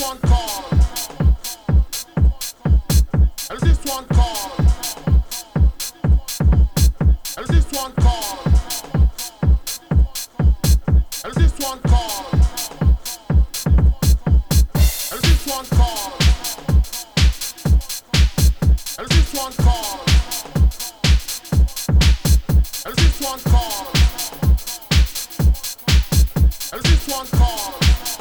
one called? Is this one called? Is this one called? Is this one called? Is this one called? Is this one called? Is this one called? Is this one called?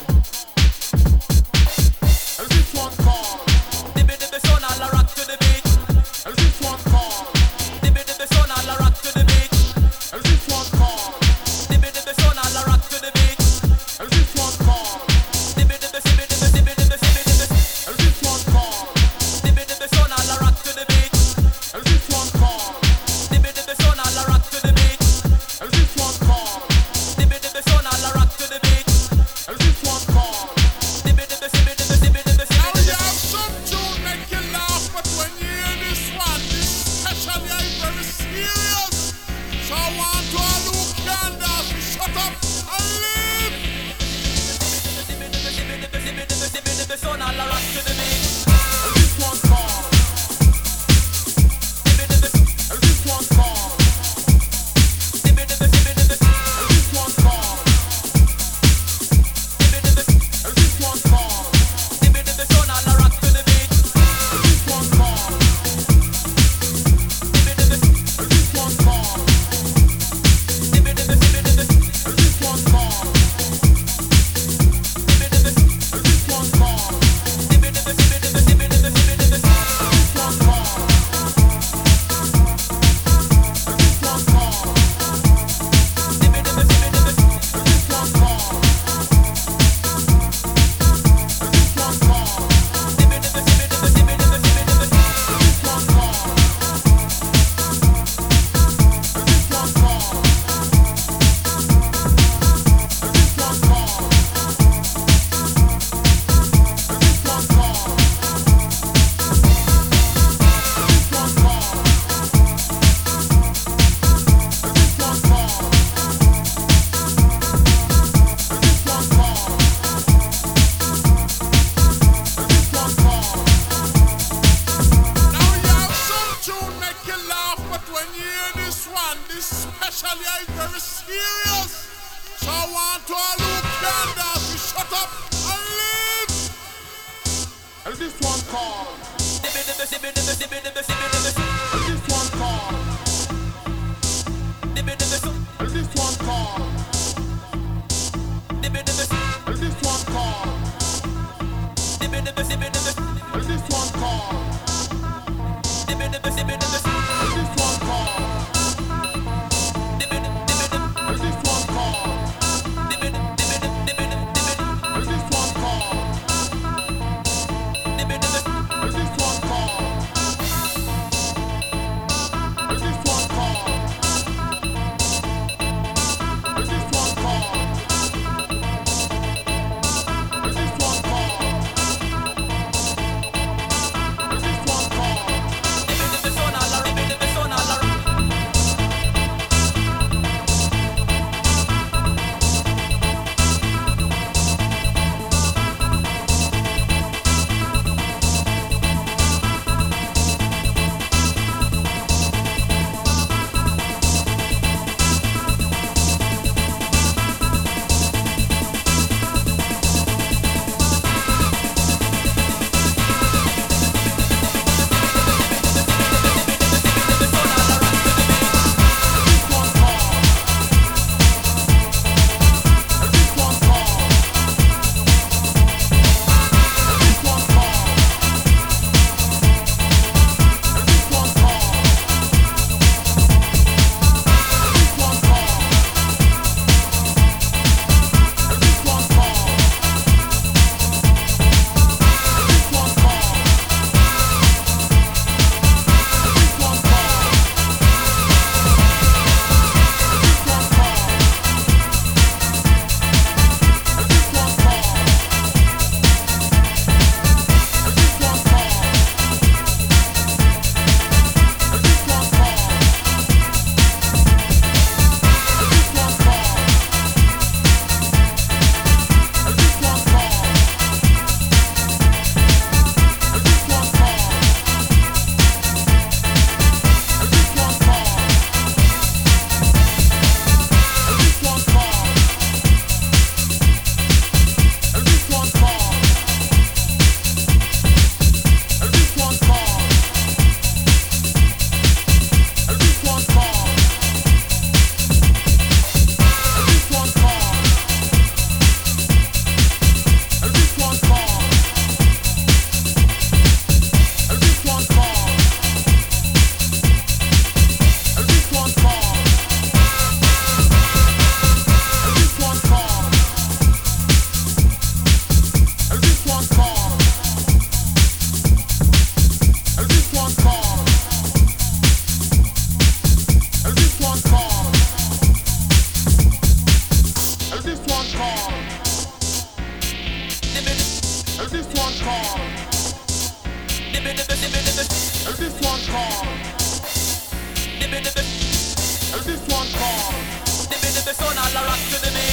Is this one called? Dibby dibby son, I'll rock to the beat. Is this one called? Dibby dibby son, I'll rock to the beat. Is this one called? Dibby dibby son, I'll rock to the beat. Is this one called? Dibby dibby dibby dibby dibby dibby dibby dibby. Is this one called? Dibby dibby son, I'll rock to the beat. Is this one called? Dibby dibby son, I'll rock to the beat. Is this one called? Dibby dibby son, I'll rock to the beat. Is this one called? Dibby dibby dibby dibby dibby dibby Now dibby. you have some tune make you laugh, but when you hear this one, this special is very serious. So I want to all who can dance to shut up and live. Dibby dibby dibby dibby dibby dibby dibby dibby son, I'll rock to the beat. Is this one called? Dibby dibby Is this one called? dibby dibby dibby dibby. Is this one called? Dibby dibby Is this one called? dibby dibby son, I'll rock to the beat. Is this one called? Dibby dibby Is this one called? dibby dibby dibby dibby. Is this one called? Dibby dibby Is this one called? dibby dibby dibby dibby dibby dibby dibby dibby. Is this one called? Is this one called? Dibby dibby dibby dibby. Is this one called? Is this one called? Dibby dibby dibby dibby dibby dibby dibby dibby. Is this one called? Is this one called? Is this one called? Is this one called? Is this one called? Is this one called? Is this one called? Is this one called? Now you have some tune make you laugh, but when you hear this one, this special is very serious. So I want to all who can dance to shut up and live. Is this one called? Dibby dibby dibby dibby dibby dibby dibby dibby. Is this one called? Dibby dibby so. Is this one called? Dibby dibby Is this one called? dibby dibby dibby dibby. Is this one called? Dibby dibby dibby dibby. Is this one called? Dibby dibby dibby. Is this one called? Dibby dibby dibby dibby dibby. Is this one called? Dibby dibby. Is this one called? Is this one called? Is this one called? Is this one called? this one called. And this one called. And this one called. Son all rock to the beat.